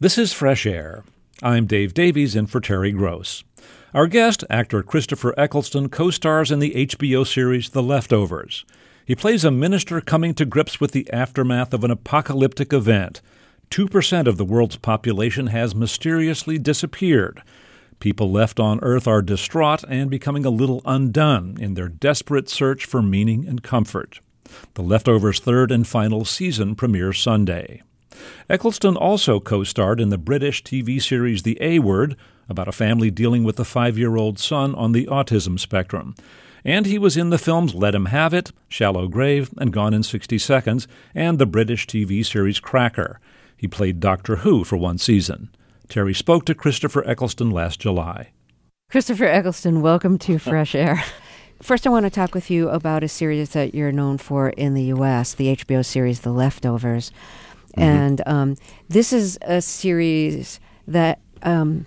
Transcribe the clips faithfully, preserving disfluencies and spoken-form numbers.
This is Fresh Air. I'm Dave Davies in for Terry Gross. Our guest, actor Christopher Eccleston, co-stars in the H B O series The Leftovers. He plays a minister coming to grips with the aftermath of an apocalyptic event. Two percent of the world's population has mysteriously disappeared. People left on Earth are distraught and becoming a little undone in their desperate search for meaning and comfort. The Leftovers' third and final season premieres Sunday. Eccleston also co-starred in the British T V series The A Word, about a family dealing with a five-year-old son on the autism spectrum. And he was in the films Let 'Em Have It, Shallow Grave, and Gone in sixty seconds, and the British T V series Cracker. He played Doctor Who for one season. Terry spoke to Christopher Eccleston last July. Christopher Eccleston, welcome to Fresh Air. First, I want to talk with you about a series that you're known for in the U S, the H B O series The Leftovers. Mm-hmm. And um, this is a series that um,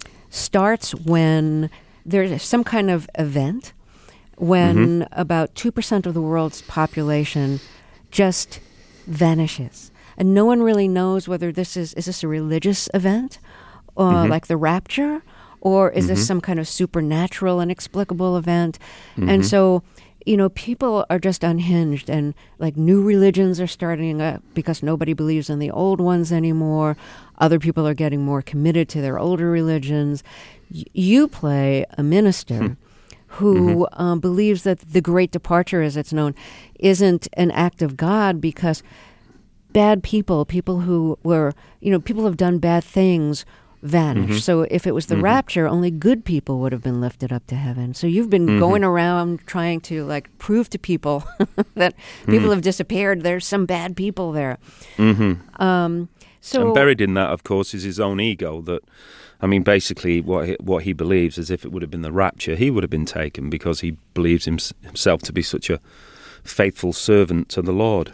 starts when there's some kind of event, when mm-hmm. about two percent of the world's population just vanishes. And no one really knows whether this is, is this a religious event, uh, mm-hmm. like the rapture, or is mm-hmm. this some kind of supernatural, inexplicable event? Mm-hmm. And so, you know, people are just unhinged, and like new religions are starting up because nobody believes in the old ones anymore. Other people are getting more committed to their older religions. Y- you play a minister hmm. who mm-hmm. um, believes that the Great Departure, as it's known, isn't an act of God because bad people, people who were, you know, people have done bad things, vanish. Mm-hmm. So if it was the mm-hmm. rapture, only good people would have been lifted up to heaven. So you've been mm-hmm. going around trying to like prove to people that people mm-hmm. have disappeared. There's some bad people there. Mm-hmm. Um, so and buried in that, of course, is his own ego. That, I mean, basically what he, what he believes is if it would have been the rapture, he would have been taken because he believes him, himself to be such a faithful servant to the Lord.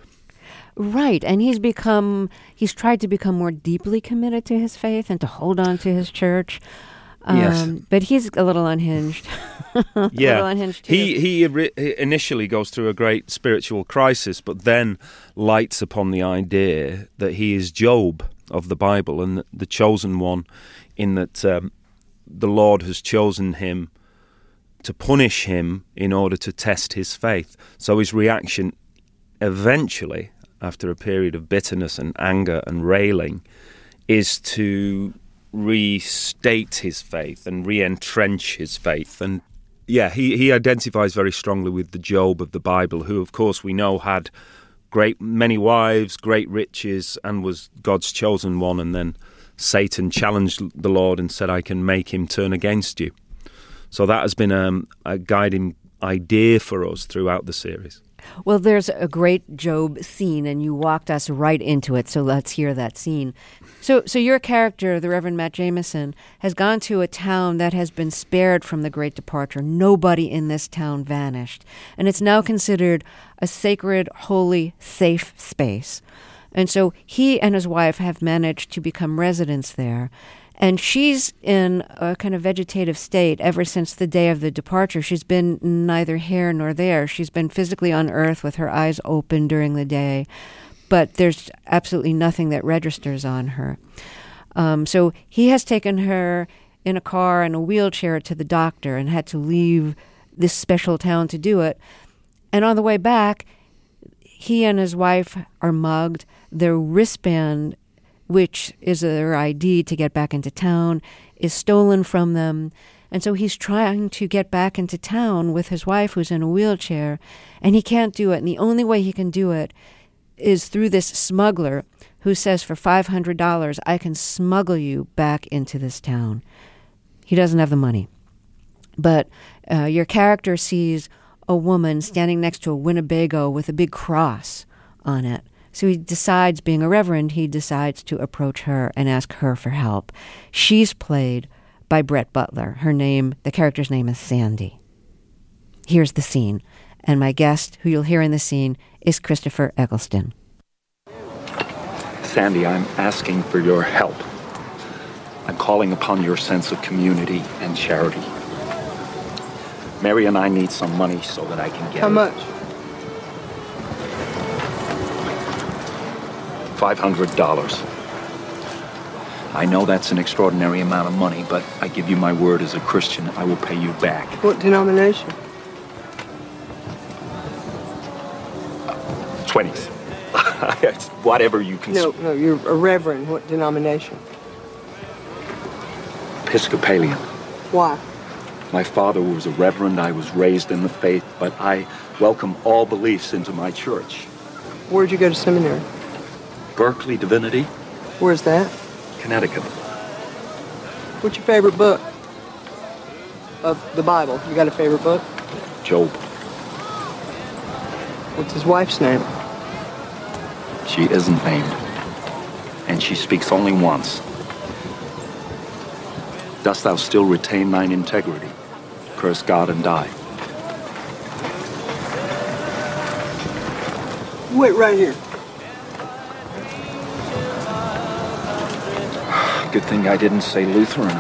Right, and he's become, he's tried to become more deeply committed to his faith and to hold on to his church. Um, yes. But he's a little unhinged. a yeah. little unhinged too. He, he he initially goes through a great spiritual crisis, but then lights upon the idea that he is Job of the Bible and the chosen one, in that um, the Lord has chosen him to punish him in order to test his faith. So his reaction eventually, after a period of bitterness and anger and railing, is to restate his faith and re-entrench his faith. And yeah, he, he identifies very strongly with the Job of the Bible, who of course we know had great many wives, great riches, and was God's chosen one. And then Satan challenged the Lord and said, I can make him turn against you. So that has been um, a guiding idea for us throughout the series. Well, there's a great Job scene, and you walked us right into it, so let's hear that scene. So so your character, the Reverend Matt Jameson, has gone to a town that has been spared from the Great Departure. Nobody in this town vanished, and it's now considered a sacred, holy, safe space. And so he and his wife have managed to become residents there. And she's in a kind of vegetative state ever since the day of the departure. She's been neither here nor there. She's been physically on Earth with her eyes open during the day, but there's absolutely nothing that registers on her. Um, so he has taken her in a car and a wheelchair to the doctor and had to leave this special town to do it. And on the way back, he and his wife are mugged. Their wristband, which is their I D to get back into town, is stolen from them. And so he's trying to get back into town with his wife who's in a wheelchair, and he can't do it. And the only way he can do it is through this smuggler who says for five hundred dollars, I can smuggle you back into this town. He doesn't have the money. But uh, your character sees a woman standing next to a Winnebago with a big cross on it. So he decides, being a reverend, he decides to approach her and ask her for help. She's played by Brett Butler. Her name, the character's name is Sandy. Here's the scene. And my guest, who you'll hear in the scene, is Christopher Eccleston. Sandy, I'm asking for your help. I'm calling upon your sense of community and charity. Mary and I need some money so that I can get How it. much? five hundred dollars. I know that's an extraordinary amount of money, but I give you my word as a Christian, I will pay you back. What denomination? Twenties. Whatever you can... No, no, you're a reverend. What denomination? Episcopalian. Why? My father was a reverend. I was raised in the faith, but I welcome all beliefs into my church. Where'd you go to seminary? Berkeley Divinity. Where's that? Connecticut. What's your favorite book of the Bible? You got a favorite book? Job. What's his wife's name? She isn't named, and she speaks only once. Dost thou still retain thine integrity? Curse God and die. Wait right here. Good thing I didn't say Lutheran.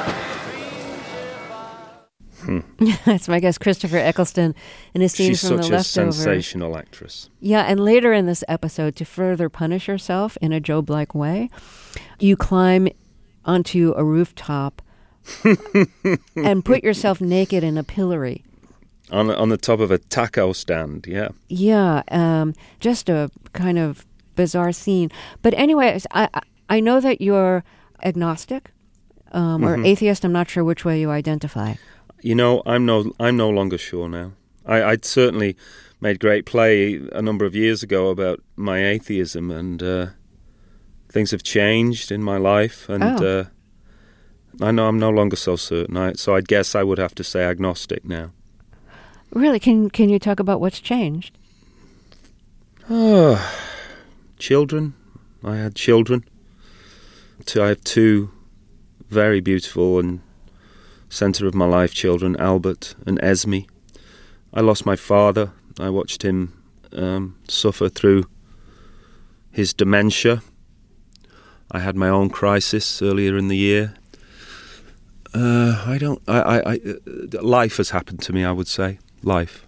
That's my guest, Christopher Eccleston, in a scene She's from The such a Leftovers. sensational actress. Yeah, and later in this episode, to further punish yourself in a Job-like way, you climb onto a rooftop and put yourself naked in a pillory. On on the top of a taco stand, yeah. Yeah, um, just a kind of bizarre scene. But anyway, I I know that you're agnostic um, or Mhm. atheist. I'm not sure which way you identify. You know, I'm no I'm no longer sure now. I, I'd certainly made great play a number of years ago about my atheism, and uh, things have changed in my life, and Oh. uh, I know I'm no longer so certain. I, so I guess I would have to say agnostic now. Really, can can you talk about what's changed? Oh, children. I had children. Two, I have two very beautiful and centre of my life children, Albert and Esme. I lost my father. I watched him um, suffer through his dementia. I had my own crisis earlier in the year. Uh, I don't. I. I, I uh, life has happened to me, I would say. Life.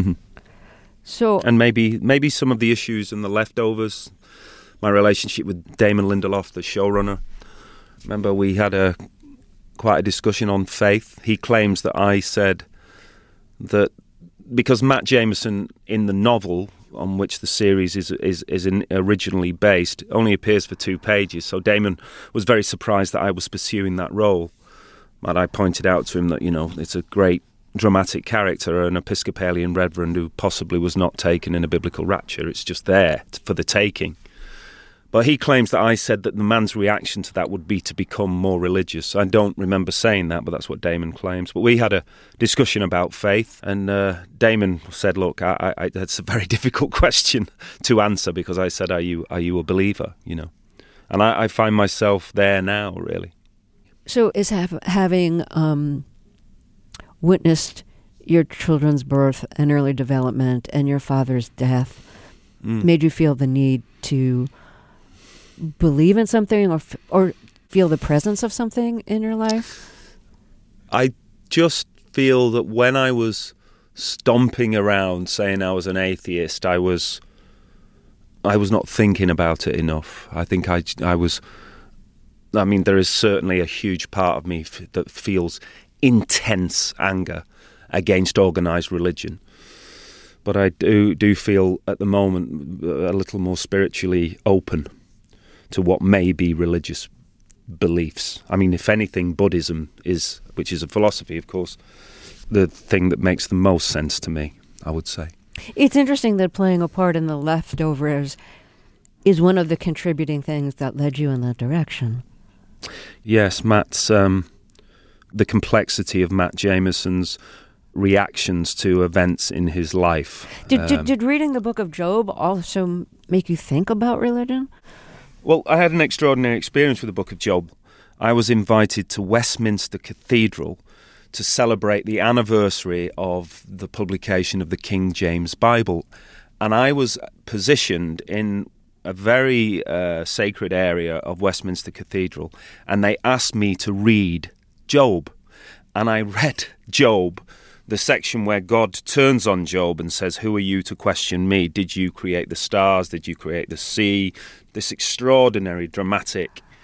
So, And maybe maybe some of the issues and the leftovers. My relationship with Damon Lindelof, the showrunner. Remember, we had a quite a discussion on faith. He claims that I said that because Matt Jameson in the novel on which the series is is is in originally based only appears for two pages. So Damon was very surprised that I was pursuing that role. And I pointed out to him that, you know, it's a great dramatic character, an Episcopalian reverend who possibly was not taken in a biblical rapture. It's just there for the taking. But he claims that I said that the man's reaction to that would be to become more religious. I don't remember saying that, but that's what Damon claims. But we had a discussion about faith, and uh, Damon said, look, I, I, that's a very difficult question to answer, because I said, are you are you a believer, you know? And I, I find myself there now, really. so is have, having um, witnessed your children's birth and early development and your father's death Mm. made you feel the need to believe in something or f- or feel the presence of something in your life? I just feel that when I was stomping around saying I was an atheist, I was I was not thinking about it enough. I think I, I was... I mean, there is certainly a huge part of me f- that feels intense anger against organised religion. But I do, do feel at the moment a little more spiritually open to what may be religious beliefs. I mean, if anything, Buddhism is, which is a philosophy, of course, the thing that makes the most sense to me, I would say. It's interesting that playing a part in The Leftovers is one of the contributing things that led you in that direction. Yes, Matt's, um, the complexity of Matt Jameson's reactions to events in his life. Did, Um, did did reading the book of Job also make you think about religion? Well, I had an extraordinary experience with the Book of Job. I was invited to Westminster Cathedral to celebrate the anniversary of the publication of the King James Bible. And I was positioned in a very uh, sacred area of Westminster Cathedral, and they asked me to read Job. And I read Job, the section where God turns on Job and says, who are you to question me? Did you create the stars? Did you create the sea? This extraordinary, dramatic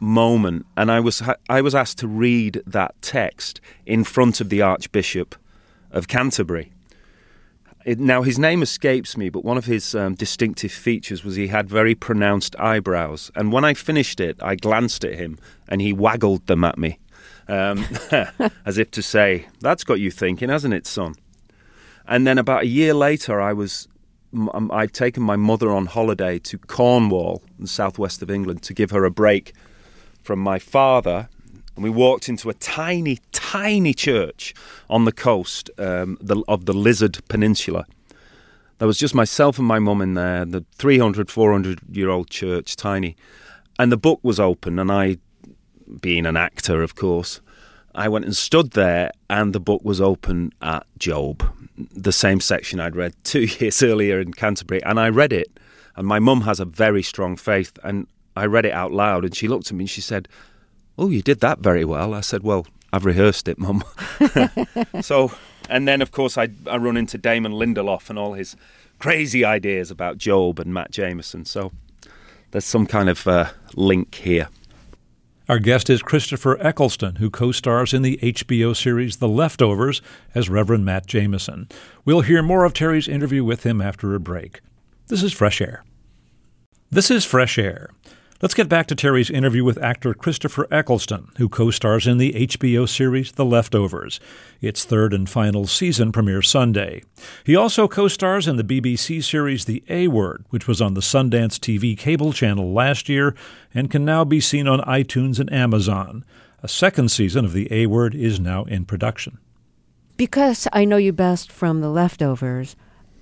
moment, and I was I was asked to read that text in front of the Archbishop of Canterbury. It, now, his name escapes me, but one of his um, distinctive features was he had very pronounced eyebrows. And when I finished it, I glanced at him, and he waggled them at me, um, as if to say, "That's got you thinking, hasn't it, son?" And then about a year later, I was I'd taken my mother on holiday to Cornwall, in the southwest of England, to give her a break from my father. And we walked into a tiny, tiny church on the coast um, the, of the Lizard Peninsula. There was just myself and my mum in there, the three hundred, four hundred year old church, tiny. And the book was open, and I, being an actor, of course, I went and stood there, and the book was open at Job, the same section I'd read two years earlier in Canterbury. And I read it, and my mum has a very strong faith, and I read it out loud, and she looked at me and she said, "Oh, you did that very well." I said, "Well, I've rehearsed it, Mum." So, and then, of course, I, I run into Damon Lindelof and all his crazy ideas about Job and Matt Jameson. So there's some kind of uh, link here. Our guest is Christopher Eccleston, who co-stars in the H B O series The Leftovers as Reverend Matt Jameson. We'll hear more of Terry's interview with him after a break. This is Fresh Air. This is Fresh Air. Let's get back to Terry's interview with actor Christopher Eccleston, who co-stars in the H B O series The Leftovers. Its third and final season premieres Sunday. He also co-stars in the B B C series The A-Word, which was on the Sundance T V cable channel last year and can now be seen on iTunes and Amazon. A second season of The A-Word is now in production. Because I know you best from The Leftovers,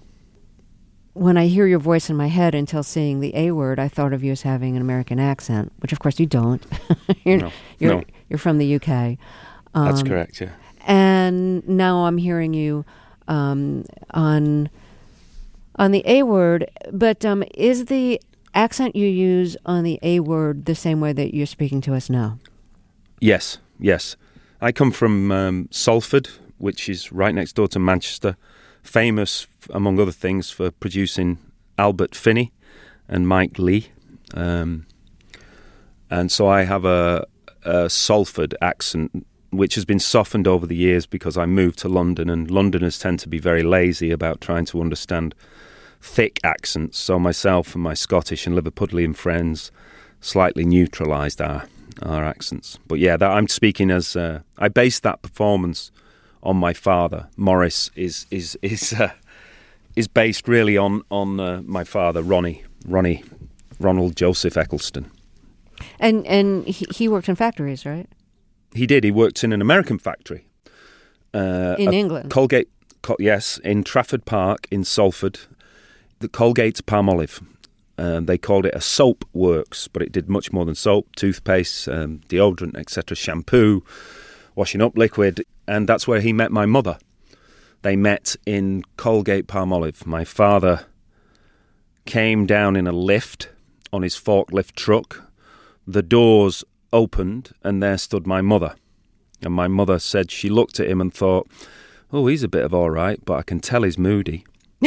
when I hear your voice in my head until seeing The A-Word, I thought of you as having an American accent, which of course you don't. you're, no, you're, no. You're from the U K. Um, That's correct, yeah. And now I'm hearing you um, on on The A-Word, but um, is the accent you use on The A-Word the same way that you're speaking to us now? Yes, yes. I come from um, Salford, which is right next door to Manchester, famous, among other things, for producing Albert Finney and Mike Leigh. Um, and so I have a, a Salford accent, which has been softened over the years because I moved to London, and Londoners tend to be very lazy about trying to understand thick accents. So myself and my Scottish and Liverpudlian friends slightly neutralised our, our accents. But yeah, that I'm speaking as... Uh, I based that performance on my father. Morris is is is uh, is based really on on uh, my father, Ronnie Ronnie Ronald Joseph Eccleston. And and he, he worked in factories, right? He did. He worked in an American factory uh, in England. Colgate, Col- yes, in Trafford Park in Salford. The Colgate Palmolive. Um, they called it a soap works, but it did much more than soap: toothpaste, um, deodorant, et cetera, shampoo, washing up liquid. And that's where he met my mother. They met in Colgate Palmolive. My father came down in a lift on his forklift truck. The doors opened, and there stood my mother. And my mother said she looked at him and thought, "Oh, he's a bit of all right, but I can tell he's moody."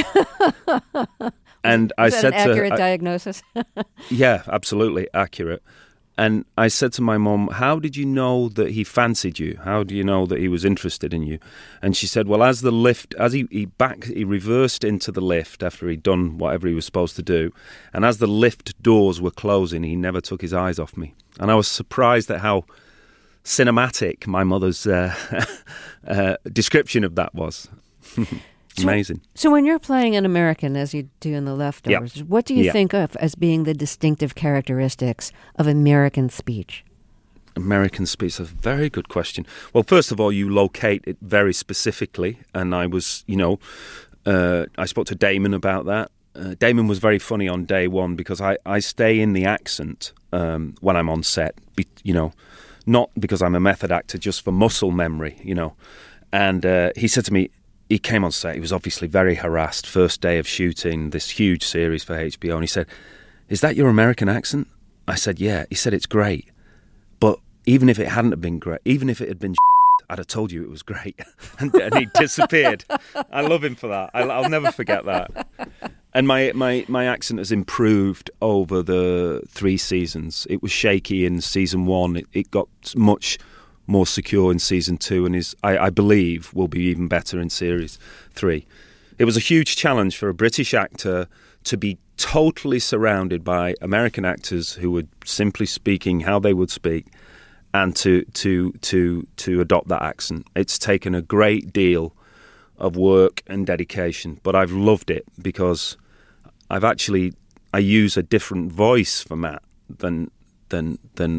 And I Is that said an accurate to, I, diagnosis? yeah, absolutely accurate. And I said to my mum, "How did you know that he fancied you? How do you know that he was interested in you?" And she said, "Well, as the lift, as he, he back, he reversed into the lift after he'd done whatever he was supposed to do, and as the lift doors were closing, he never took his eyes off me." And I was surprised at how cinematic my mother's uh, uh, description of that was. Amazing. So, so when you're playing an American, as you do in The Leftovers, Yep. what do you Yep. think of as being the distinctive characteristics of American speech? American speech, a very good question. Well, first of all, you locate it very specifically, and I was, you know, uh, I spoke to Damon about that. Uh, Damon was very funny on day one because I, I stay in the accent um, when I'm on set, be, you know, not because I'm a method actor, just for muscle memory, you know. And uh, he said to me, he came on set, he was obviously very harassed, first day of shooting this huge series for H B O, and he said, "Is that your American accent?" I said, "Yeah." He said, "It's great, but even if it hadn't have been great, even if it had been shit, I'd have told you it was great." and, and he disappeared. I love him for that. I, I'll never forget that. And my, my, my accent has improved over the three seasons. It was shaky in season one. It, it got much more secure in season two, and is I, I believe will be even better in series three. It was a huge challenge for a British actor to be totally surrounded by American actors who were simply speaking how they would speak, and to to to to adopt that accent. It's taken a great deal of work and dedication, but I've loved it because I've actually I use a different voice for Matt than than than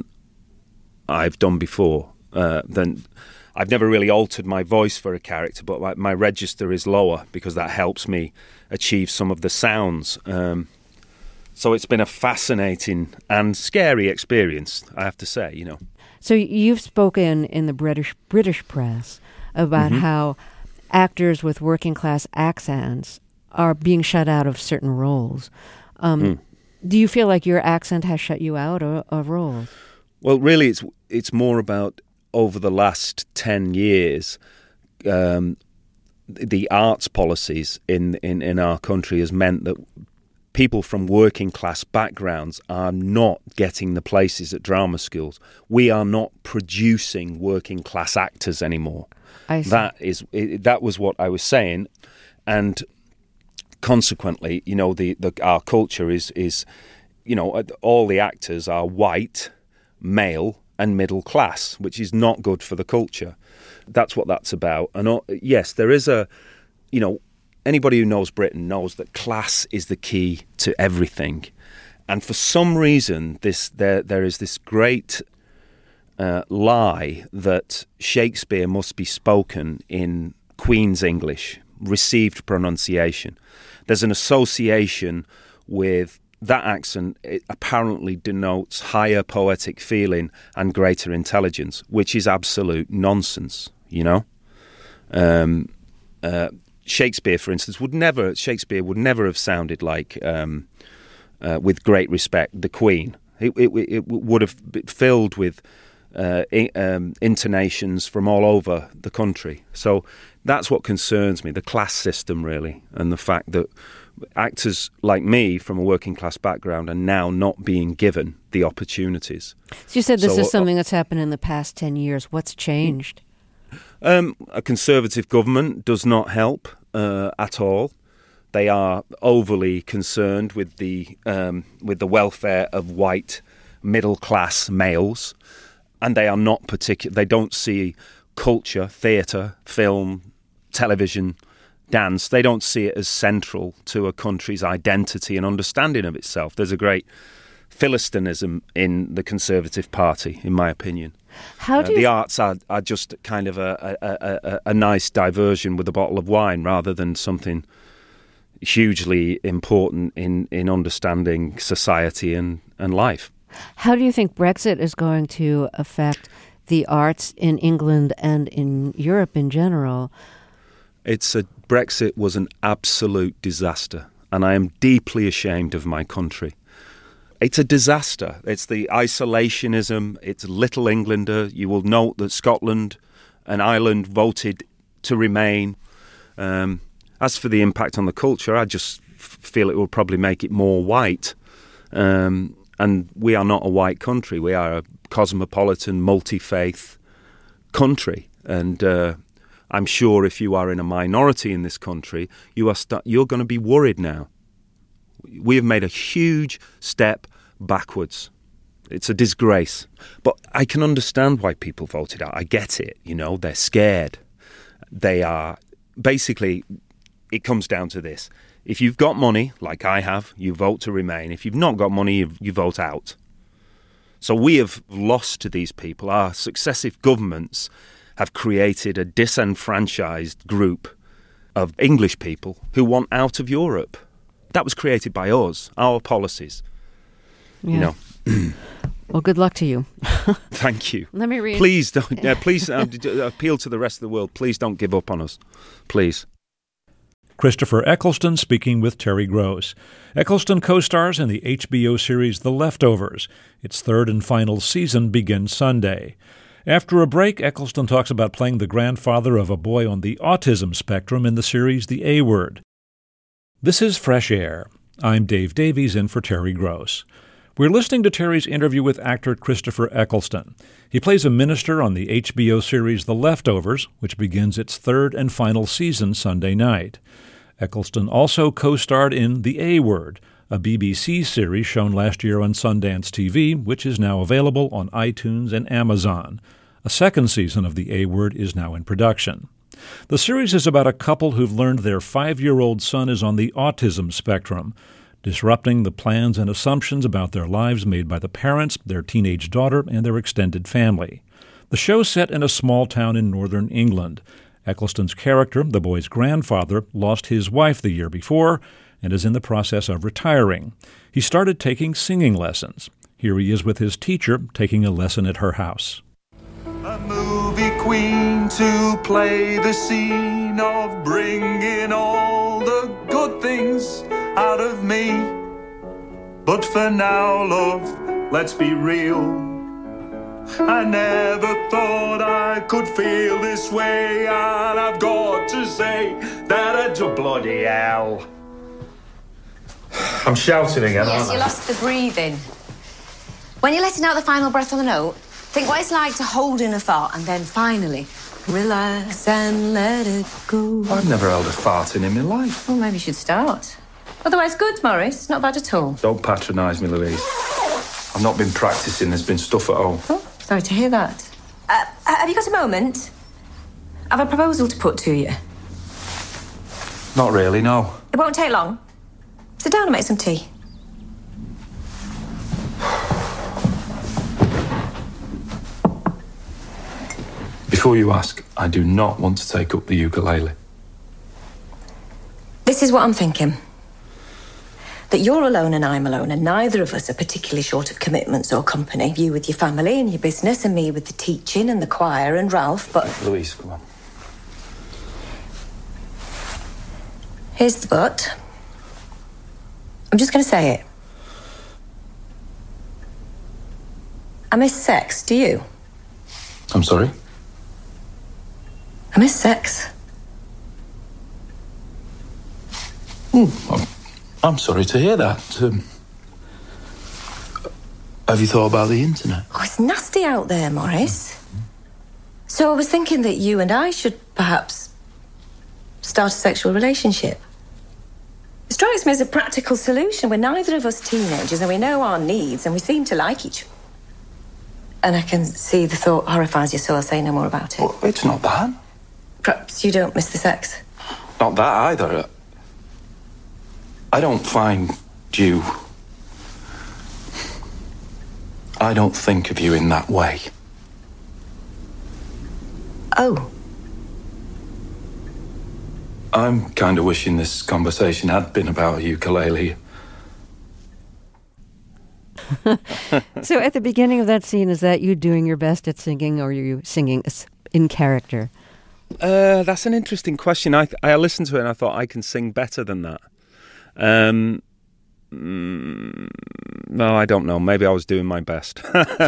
I've done before. Uh, than I've never really altered my voice for a character, but my, my register is lower because that helps me achieve some of the sounds. Um, so it's been a fascinating and scary experience, I have to say. You know. So you've spoken in the British British press about mm-hmm. how actors with working class accents are being shut out of certain roles. Um, mm. Do you feel like your accent has shut you out of, of roles? Well, really, it's it's more about over the last ten years, um, the arts policies in, in, in our country has meant that people from working class backgrounds are not getting the places at drama schools. We are not producing working class actors anymore. I see. That is that was what I was saying, and consequently, you know, the, the our culture is is, you know, all the actors are white, male, and middle class, which is not good for the culture. That's what that's about. And uh, yes, there is a, you know, anybody who knows Britain knows that class is the key to everything. And for some reason, this there there is this great uh, lie that Shakespeare must be spoken in Queen's English, received pronunciation. There's an association with that accent. It apparently denotes higher poetic feeling and greater intelligence, which is absolute nonsense, you know? Um, uh, Shakespeare, for instance, would never, Shakespeare would never have sounded like, um, uh, with great respect, the Queen. It, it, it would have been filled with uh, um, intonations from all over the country. So that's what concerns me, the class system, really, and the fact that actors like me from a working class background are now not being given the opportunities. So you said this so, is something that's happened in the past ten years. What's changed? Um, a Conservative government does not help uh, at all. They are overly concerned with the um, with the welfare of white middle class males, and they are not particular. They don't see culture, theatre, film, television, dance. They don't see it as central to a country's identity and understanding of itself. There's a great Philistinism in the Conservative Party, in my opinion. How do uh, you... The arts are, are just kind of a, a, a, a nice diversion with a bottle of wine rather than something hugely important in, in understanding society and, and life. How do you think Brexit is going to affect the arts in England and in Europe in general? It's a Brexit was an absolute disaster, and I am deeply ashamed of my country. It's a disaster. It's the isolationism. It's Little Englander. You will note that Scotland and Ireland voted to remain. Um, as for the impact on the culture, I just f- feel it will probably make it more white. Um, and we are not a white country. We are a cosmopolitan, multi-faith country. And uh, I'm sure if you are in a minority in this country, you are st- you're going to be worried now. We have made a huge step backwards. It's a disgrace. But I can understand why people voted out. I get it. You know, they're scared. They are basically, it comes down to this. If you've got money, like I have, you vote to remain. If you've not got money, you, you vote out. So we have lost to these people. Our successive governments have created a disenfranchised group of English people who want out of Europe. That was created by us, our policies. Yeah. You know. Well, good luck to you. Thank you. Let me read. Please don't. Uh, please uh, appeal to the rest of the world. Please don't give up on us. Please. Christopher Eccleston speaking with Terry Gross. Eccleston co-stars in the H B O series The Leftovers. Its third and final season begins Sunday. After a break, Eccleston talks about playing the grandfather of a boy on the autism spectrum in the series The A Word. This is Fresh Air. I'm Dave Davies in for Terry Gross. We're listening to Terry's interview with actor Christopher Eccleston. He plays a minister on the H B O series The Leftovers, which begins its third and final season Sunday night. Eccleston also co-starred in The A Word, a B B C series shown last year on Sundance T V, which is now available on iTunes and Amazon. A second season of The A Word is now in production. The series is about a couple who've learned their five-year-old son is on the autism spectrum, disrupting the plans and assumptions about their lives made by the parents, their teenage daughter, and their extended family. The show's set in a small town in northern England. Eccleston's character, the boy's grandfather, lost his wife the year before and is in the process of retiring. He started taking singing lessons. Here he is with his teacher taking a lesson at her house. A movie queen to play the scene of bringing all the good things out of me. But for now, love, let's be real. I never thought I could feel this way, and I've got to say that I just bloody hell. I'm shouting again, yes, aren't I? You lost the breathing. When you're letting out the final breath on the note, think what it's like to hold in a thought and then finally relax and let it go. I've never held a fart in in my life. Well, maybe you should start. Otherwise, good, Morris. Not bad at all. Don't patronise me, Louise. I've not been practising. There's been stuff at home. Oh, sorry to hear that. Uh, have you got a moment? I have a proposal to put to you. Not really, no. It won't take long. Sit down and make some tea. Before you ask, I do not want to take up the ukulele. This is what I'm thinking. That you're alone and I'm alone, and neither of us are particularly short of commitments or company. You with your family and your business, and me with the teaching and the choir and Ralph, but... Louise, come on. Here's the but. I'm just going to say it. I miss sex, do you? I'm sorry? I miss sex. Hmm. I'm, I'm sorry to hear that. Um, have you thought about the internet? Oh, it's nasty out there, Morris. Mm-hmm. So I was thinking that you and I should perhaps start a sexual relationship. It strikes me as a practical solution. We're neither of us teenagers and we know our needs and we seem to like each other. And I can see the thought horrifies you, so I'll say no more about it. Well, it's not that. Perhaps you don't miss the sex. Not that either. I don't find you... I don't think of you in that way. Oh. I'm kind of wishing this conversation had been about a ukulele. So at the beginning of that scene, is that you doing your best at singing, or are you singing in character? Uh, that's an interesting question. I I listened to it and I thought I can sing better than that. Um, mm, no, I don't know. Maybe I was doing my best. I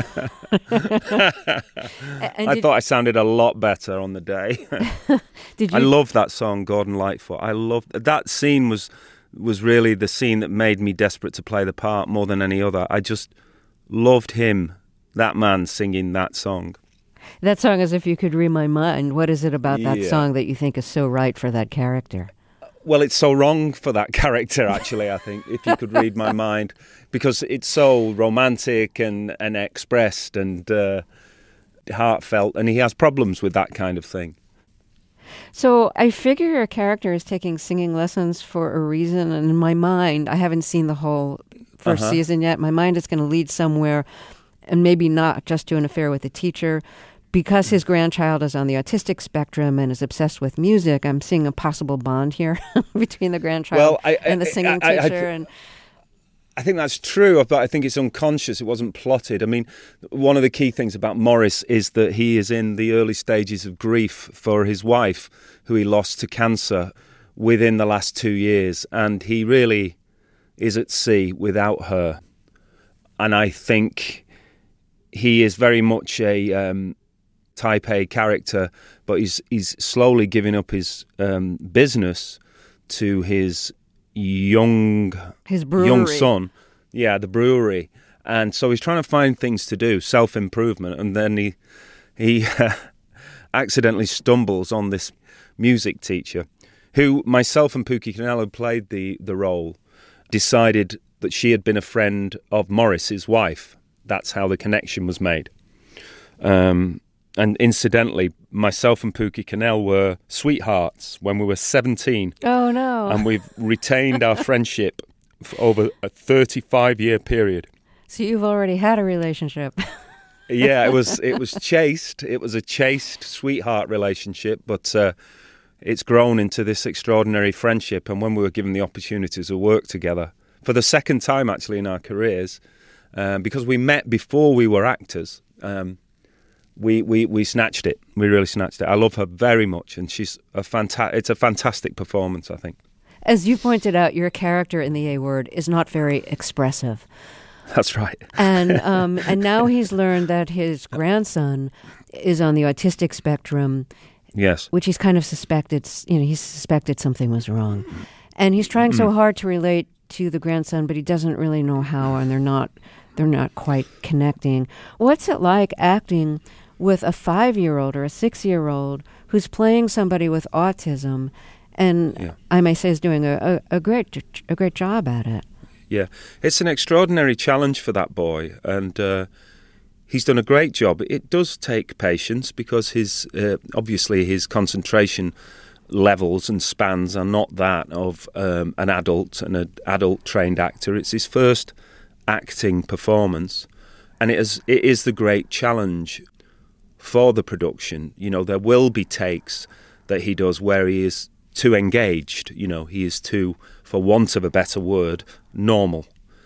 did, thought I sounded a lot better on the day. did you, I love that song, Gordon Lightfoot. I love that scene. Was was really the scene that made me desperate to play the part more than any other. I just loved him, that man, singing that song. That song, As If You Could Read My Mind, what is it about that Yeah. song that you think is so right for that character? Well, it's so wrong for that character, actually, I think, if you could read my mind, because it's so romantic and, and expressed and uh, heartfelt, and he has problems with that kind of thing. So I figure your character is taking singing lessons for a reason, and in my mind, I haven't seen the whole first Uh-huh. season yet. My mind is going to lead somewhere, and maybe not just to an affair with a teacher. Because his grandchild is on the autistic spectrum and is obsessed with music, I'm seeing a possible bond here between the grandchild Well, I- and the I- singing I- I- teacher. and I think that's true, but I think it's unconscious. It wasn't plotted. I mean, one of the key things about Morris is that he is in the early stages of grief for his wife, who he lost to cancer within the last two years. And he really is at sea without her. And I think he is very much a um, type A character, but he's, he's slowly giving up his um, business to his young His brewery. young son. Yeah, the brewery. And so he's trying to find things to do, self-improvement, and then he he uh, accidentally stumbles on this music teacher who, myself and Pookie Cannell, who played the, the role, decided that she had been a friend of Morris's wife. That's how the connection was made. Um, and incidentally, myself and Pookie Cannell were sweethearts when we were seventeen. Oh, no. And we've retained our friendship for over a thirty-five year period. So you've already had a relationship. Yeah, it was it was chaste. It was a chaste sweetheart relationship, but uh, it's grown into this extraordinary friendship. And when we were given the opportunity to work together, for the second time actually in our careers, um, because we met before we were actors, um, we, we we snatched it. We really snatched it. I love her very much, and she's a fanta- It's a fantastic performance, I think. As you pointed out, your character in The A Word is not very expressive. That's right. and um, and now he's learned that his grandson is on the autistic spectrum. Yes. Which he's kind of suspected, you know, he suspected something was wrong. And he's trying so hard to relate to the grandson, but he doesn't really know how, and they're not they're not quite connecting. What's it like acting with a five-year-old or a six-year-old who's playing somebody with autism, and yeah. I may say is doing a, a, a great a great job at it? Yeah, it's an extraordinary challenge for that boy, and uh, he's done a great job. It does take patience because his uh, obviously his concentration levels and spans are not that of um, an adult and an adult trained actor. It's his first acting performance, and it is it is the great challenge for the production. You know, there will be takes that he does where he is too engaged. You know, he is too, for want of a better word, normal.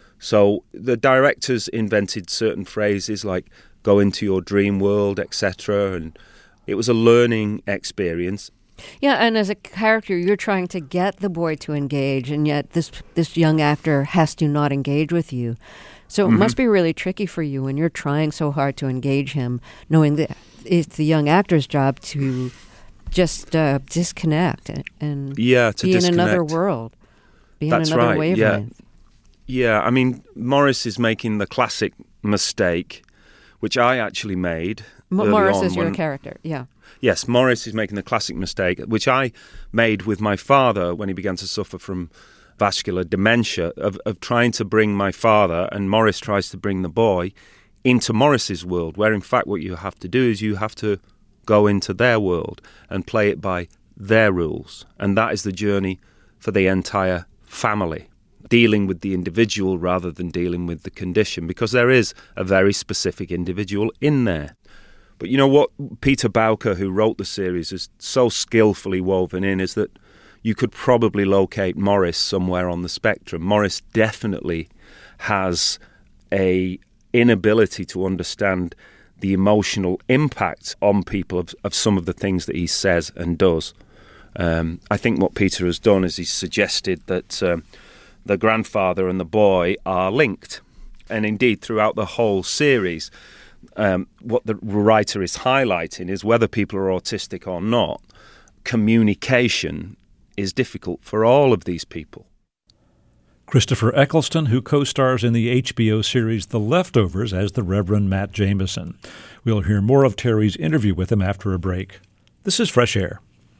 So the directors invented certain phrases like "go into your dream world," et cetera, and it was a learning experience. Yeah, and as a character, you're trying to get the boy to engage, and yet this this young actor has to not engage with you. So it mm-hmm. must be really tricky for you when you're trying so hard to engage him, knowing that it's the young actor's job to just uh, disconnect and, and yeah, to be disconnect. in another world, be That's in another right. wavelength. Yeah. yeah, I mean, Morris is making the classic mistake, which I actually made. M- early Morris on is your when, character, yeah. Yes, Morris is making the classic mistake, which I made with my father when he began to suffer from vascular dementia, of, of trying to bring my father, and Morris tries to bring the boy, into Morris's world, where in fact what you have to do is you have to go into their world and play it by their rules. And that is the journey for the entire family, dealing with the individual rather than dealing with the condition, because there is a very specific individual in there. But you know what Peter Bowker, who wrote the series, is so skillfully woven in is that you could probably locate Morris somewhere on the spectrum. Morris definitely has a inability to understand the emotional impact on people of, of some of the things that he says and does. Um, I think what Peter has done is he's suggested that um, the grandfather and the boy are linked. And indeed, throughout the whole series, um, what the writer is highlighting is whether people are autistic or not, communication is difficult for all of these people. Christopher Eccleston, who co-stars in the H B O series The Leftovers as the Reverend Matt Jameson. We'll hear more of Terry's interview with him after a break. This is Fresh Air.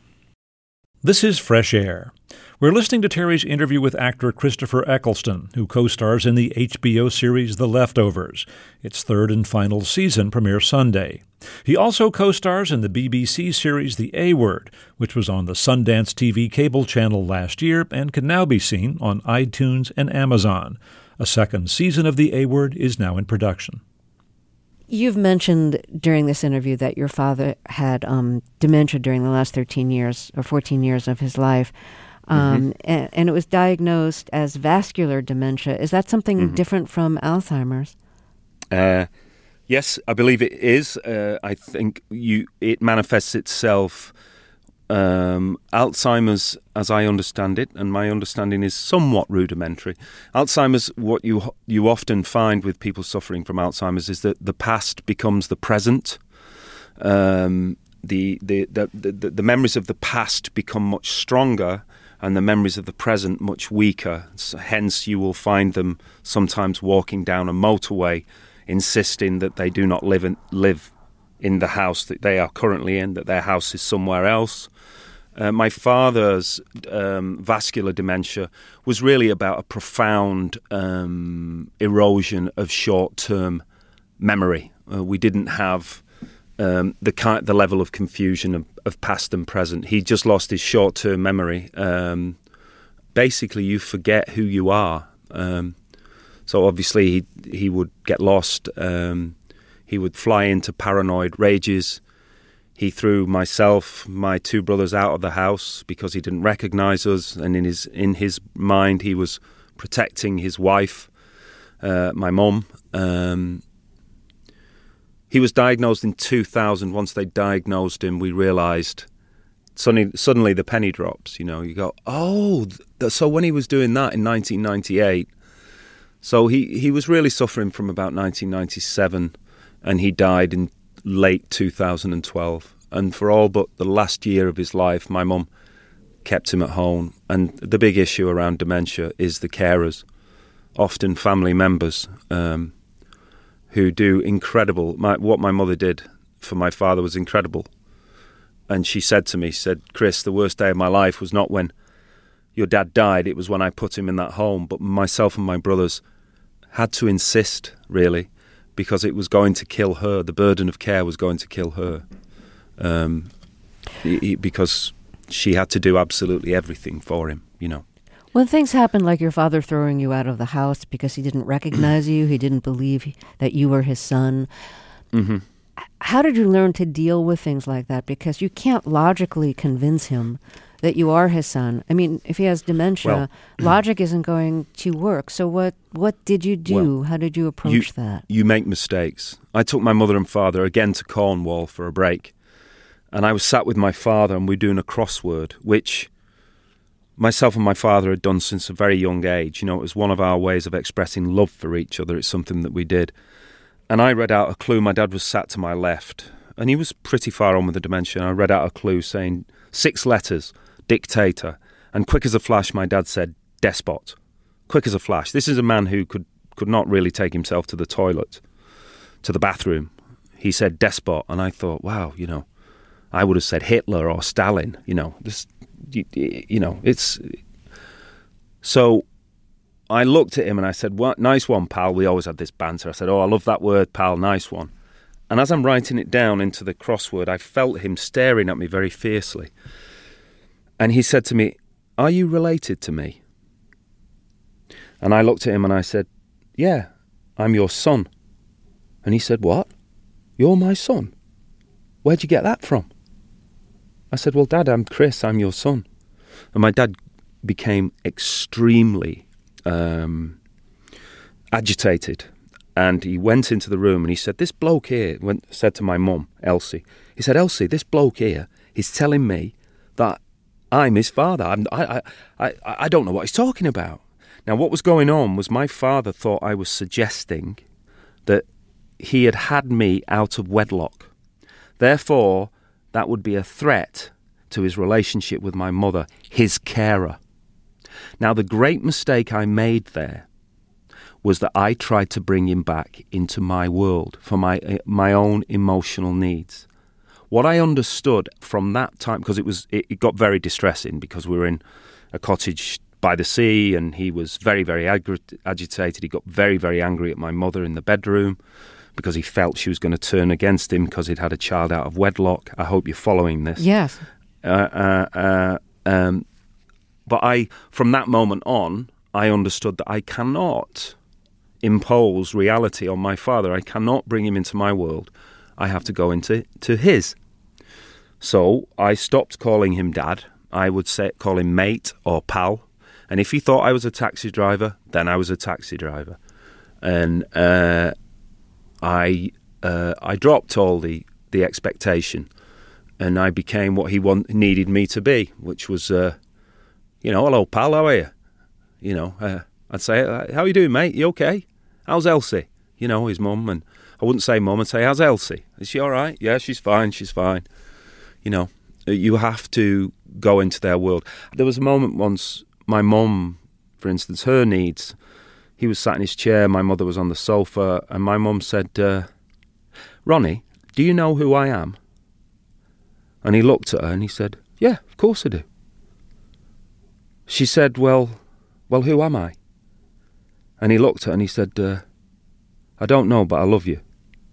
This is Fresh Air. We're listening to Terry's interview with actor Christopher Eccleston, who co-stars in the H B O series The Leftovers. Its third and final season premieres Sunday. He also co-stars in the B B C series The A Word, which was on the Sundance T V cable channel last year and can now be seen on iTunes and Amazon. A second season of The A Word is now in production. You've mentioned during this interview that your father had um, dementia during the last thirteen years or fourteen years of his life. Um, mm-hmm. and, and it was diagnosed as vascular dementia. Is that something mm-hmm. different from Alzheimer's? Uh, yes, I believe it is. Uh, I think you it manifests itself. Um, Alzheimer's, as I understand it, and my understanding is somewhat rudimentary. Alzheimer's, what you you often find with people suffering from Alzheimer's is that the past becomes the present. Um, the, the, the, the, the memories of the past become much stronger, and the memories of the present much weaker. So hence, you will find them sometimes walking down a motorway, insisting that they do not live in, live in the house that they are currently in, that their house is somewhere else. Uh, my father's um, vascular dementia was really about a profound um, erosion of short-term memory. Uh, we didn't have um, the kind, the level of confusion of, of past and present. He just lost his short-term memory. Um, basically, you forget who you are. Um, so obviously, he he would get lost. Um, he would fly into paranoid rages. He threw myself, my two brothers out of the house because he didn't recognise us, and in his in his mind he was protecting his wife, uh, my mum. Um, he was diagnosed in two thousand. Once they diagnosed him, we realised suddenly, suddenly the penny drops. You know, you go, oh, th- so when he was doing that in nineteen ninety-eight, so he, he was really suffering from about nineteen ninety-seven, and he died in late two thousand twelve, and for all but the last year of his life, my mum kept him at home. And the big issue around dementia is the carers, often family members, um, who do incredible. My, what my mother did for my father was incredible. And she said to me, she said, Chris, the worst day of my life was not when your dad died, it was when I put him in that home. But myself and my brothers had to insist, really, because it was going to kill her. The burden of care was going to kill her, um, he, because she had to do absolutely everything for him, you know. When things happen like your father throwing you out of the house because he didn't recognize you, he didn't believe that you were his son, mm-hmm. how did you learn to deal with things like that? Because you can't logically convince him that you are his son. I mean, if he has dementia, well, logic isn't going to work. So what, what did you do? Well, How did you approach you, that? You make mistakes. I took my mother and father again to Cornwall for a break. And I was sat with my father and we were doing a crossword, which myself and my father had done since a very young age. You know, it was one of our ways of expressing love for each other. It's something that we did. And I read out a clue. My dad was sat to my left, and he was pretty far on with the dementia. And I read out a clue saying six letters, dictator. And quick as a flash, my dad said, despot. Quick as a flash. This is a man who could, could not really take himself to the toilet, to the bathroom. He said despot. And I thought, wow, you know, I would have said Hitler or Stalin, you know, this, you, you know, it's... So I looked at him and I said, "What? Nice one, pal." We always had this banter. I said, "Oh, I love that word, pal, nice one." And as I'm writing it down into the crossword, I felt him staring at me very fiercely. And he said to me, "Are you related to me?" And I looked at him and I said, "Yeah, I'm your son." And he said, "What? You're my son? Where'd you get that from?" I said, "Well, Dad, I'm Chris, I'm your son." And my dad became extremely um, agitated. And he went into the room and he said, "This bloke here," went, said to my mum, Elsie, he said, "Elsie, this bloke here is telling me that I'm his father. I'm, I, I, I, I don't know what he's talking about." Now, what was going on was my father thought I was suggesting that he had had me out of wedlock. Therefore, that would be a threat to his relationship with my mother, his carer. Now, the great mistake I made there was that I tried to bring him back into my world for my my own emotional needs. What I understood from that time, because it was it, it got very distressing because we were in a cottage by the sea and he was very, very ag- agitated. He got very, very angry at my mother in the bedroom because he felt she was going to turn against him because he'd had a child out of wedlock. I hope you're following this. Yes. Uh, uh, uh, um, but I, from that moment on, I understood that I cannot impose reality on my father. I cannot bring him into my world. I have to go into to his. So I stopped calling him Dad. I would say call him mate or pal. And if he thought I was a taxi driver, then I was a taxi driver. And uh, I uh, I dropped all the, the expectation, and I became what he want, needed me to be, which was, uh, you know, "Hello, pal, how are you?" You know, uh, I'd say, "How you doing, mate? You okay? How's Elsie?" You know, his mum. And I wouldn't say mum, I'd say, "How's Elsie? Is she all right?" "Yeah, she's fine, she's fine." You know, You have to go into their world. There was a moment once, my mum, for instance, her needs, he was sat in his chair, my mother was on the sofa, and my mum said, uh, Ronnie, do you know who I am? And he looked at her and he said, yeah, of course I do. She said, well, well, who am I? And he looked at her and he said, uh, I don't know, but I love you.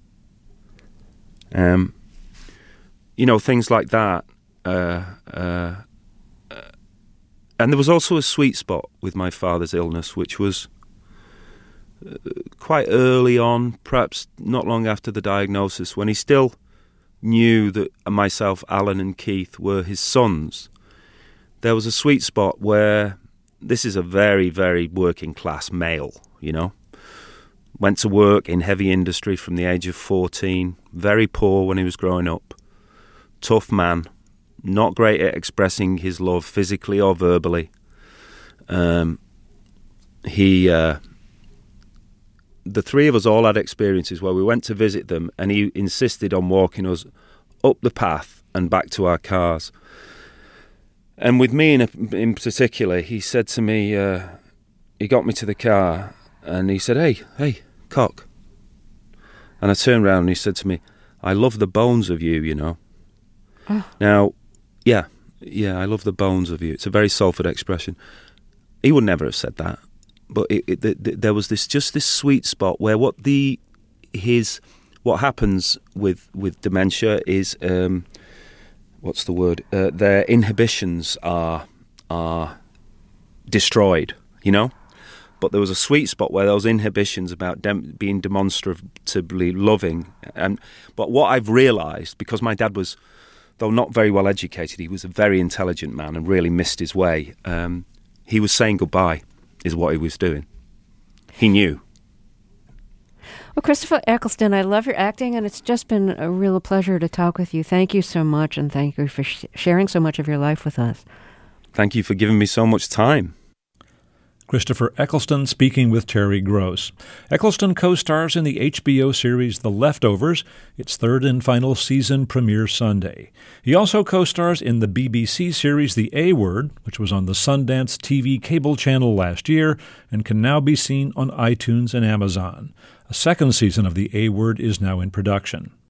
Um, you know, things like that. Uh, uh, uh, and there was also a sweet spot with my father's illness, which was uh, quite early on, perhaps not long after the diagnosis, when he still knew that myself, Alan and Keith were his sons. There was a sweet spot where this is a very, very working class male, you know. Went to work in heavy industry from the age of fourteen, very poor when he was growing up. Tough man, not great at expressing his love physically or verbally. Um, he, uh, the three of us all had experiences where we went to visit them and he insisted on walking us up the path and back to our cars. And with me in, in particular, he said to me, uh, he got me to the car and he said, hey, hey, cock. And I turned around and he said to me, I love the bones of you, you know. Oh. Now, yeah, yeah, I love the bones of you. It's a very Salford expression. He would never have said that. But it, it, the, the, there was this just this sweet spot where what the his what happens with, with dementia is... Um, what's the word? Uh, their inhibitions are are destroyed, you know? But there was a sweet spot where those inhibitions about dem- being demonstratively loving. And But what I've realised, because my dad was, though not very well educated, he was a very intelligent man and really missed his way. Um, he was saying goodbye, is what he was doing. He knew. Well, Christopher Eccleston, I love your acting, and it's just been a real pleasure to talk with you. Thank you so much, and thank you for sh- sharing so much of your life with us. Thank you for giving me so much time. Christopher Eccleston speaking with Terry Gross. Eccleston co-stars in the H B O series The Leftovers. Its third and final season premieres Sunday. He also co-stars in the B B C series The A Word, which was on the Sundance T V cable channel last year and can now be seen on iTunes and Amazon. A second season of The A Word is now in production.